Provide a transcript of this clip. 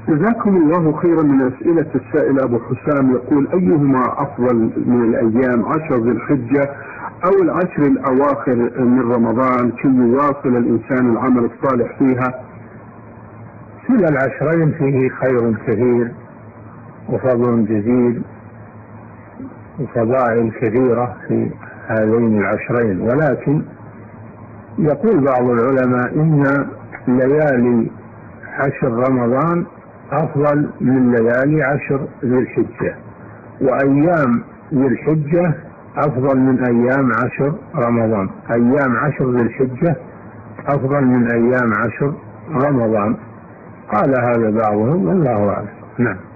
جزاكم الله خيرا. من أسئلة السائل أبو حسام يقول: أيهما أفضل من الأيام، 10 ذي الحجة أو العشر الأواخر من رمضان كي يواصل الإنسان العمل الصالح فيها؟ كلا العشرين فيه خير كثير وفضل جزيل وفضائل كثيرة في هذين العشرين، ولكن يقول بعض العلماء إن ليالي 10 رمضان أفضل من ليالي 10 ذي الحجة، وأيام ذي الحجة أفضل من أيام 10 رمضان. أيام 10 ذي الحجة أفضل من أيام 10 رمضان. قال هذا بعضهم والله أعلم. نعم.